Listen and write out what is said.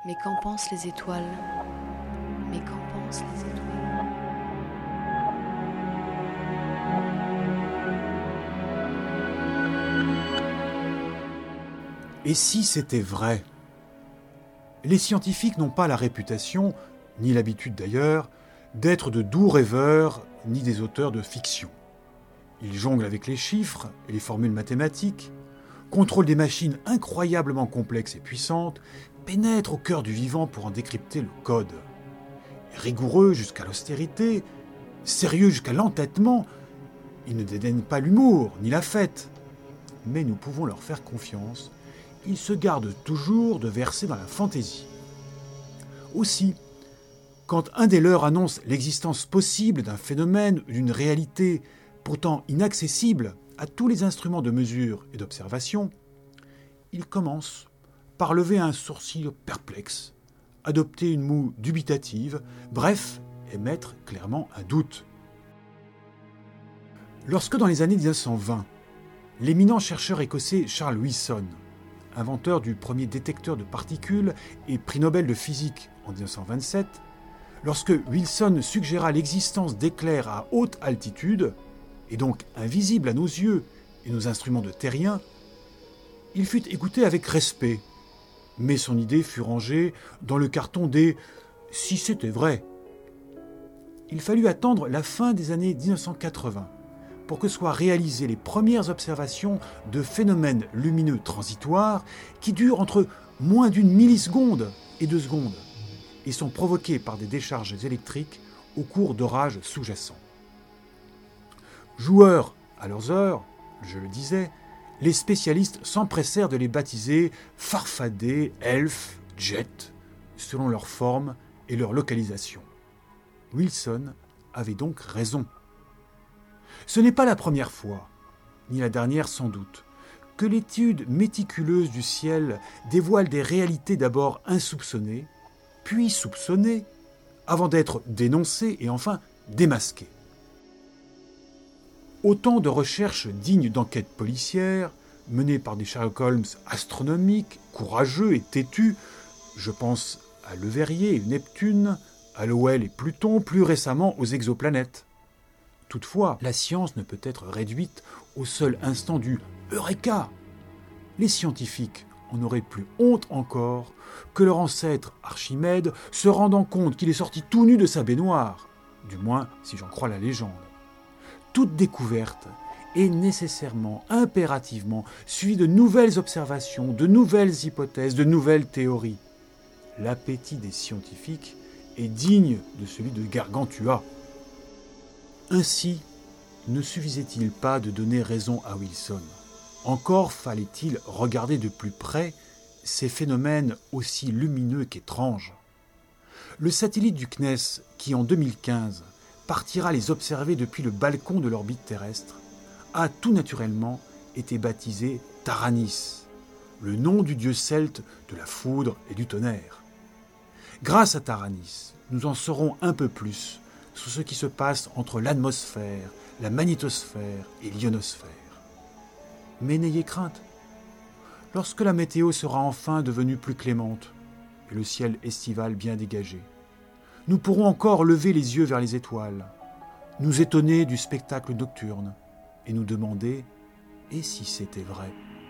Mais qu'en pensent les étoiles? Mais qu'en pensent les étoiles? Et si c'était vrai? Les scientifiques n'ont pas la réputation, ni l'habitude d'ailleurs, d'être de doux rêveurs ni des auteurs de fiction. Ils jonglent avec les chiffres et les formules mathématiques, contrôlent des machines incroyablement complexes et puissantes, pénètrent au cœur du vivant pour en décrypter le code. Rigoureux jusqu'à l'austérité, sérieux jusqu'à l'entêtement, ils ne dédaignent pas l'humour ni la fête. Mais nous pouvons leur faire confiance, ils se gardent toujours de verser dans la fantaisie. Aussi, quand un des leurs annonce l'existence possible d'un phénomène ou d'une réalité pourtant inaccessible à tous les instruments de mesure et d'observation, il commence par lever un sourcil perplexe, adopter une moue dubitative, bref, émettre clairement un doute. Lorsque dans les années 1920, l'éminent chercheur écossais Charles Wilson, inventeur du premier détecteur de particules et prix Nobel de physique en 1927, lorsque Wilson suggéra l'existence d'éclairs à haute altitude, et donc invisibles à nos yeux et nos instruments de terriens, il fut écouté avec respect, mais son idée fut rangée dans le carton des « si c'était vrai ». Il fallut attendre la fin des années 1980 pour que soient réalisées les premières observations de phénomènes lumineux transitoires qui durent entre moins d'une milliseconde et 2 secondes et sont provoqués par des décharges électriques au cours d'orages sous-jacents. Joueurs à leurs heures, je le disais, les spécialistes s'empressèrent de les baptiser farfadets, elfes, jets, selon leur forme et leur localisation. Wilson avait donc raison. Ce n'est pas la première fois, ni la dernière sans doute, que l'étude méticuleuse du ciel dévoile des réalités d'abord insoupçonnées, puis soupçonnées, avant d'être dénoncées et enfin démasquées. Autant de recherches dignes d'enquêtes policières, menées par des Sherlock Holmes astronomiques, courageux et têtus, je pense à Le Verrier et Neptune, à Lowell et Pluton, plus récemment aux exoplanètes. Toutefois, la science ne peut être réduite au seul instant du « Eureka !». Les scientifiques en auraient plus honte encore que leur ancêtre Archimède se rendant compte qu'il est sorti tout nu de sa baignoire, du moins si j'en crois la légende. Toute découverte est nécessairement, impérativement, suivie de nouvelles observations, de nouvelles hypothèses, de nouvelles théories. L'appétit des scientifiques est digne de celui de Gargantua. Ainsi, ne suffisait-il pas de donner raison à Wilson? Encore fallait-il regarder de plus près ces phénomènes aussi lumineux qu'étranges. Le satellite du CNES, qui en 2015 partira les observer depuis le balcon de l'orbite terrestre, a tout naturellement été baptisé Taranis, le nom du dieu celte de la foudre et du tonnerre. Grâce à Taranis, nous en saurons un peu plus sur ce qui se passe entre l'atmosphère, la magnétosphère et l'ionosphère. Mais n'ayez crainte, lorsque la météo sera enfin devenue plus clémente et le ciel estival bien dégagé, nous pourrons encore lever les yeux vers les étoiles, nous étonner du spectacle nocturne et nous demander « et si c'était vrai ?»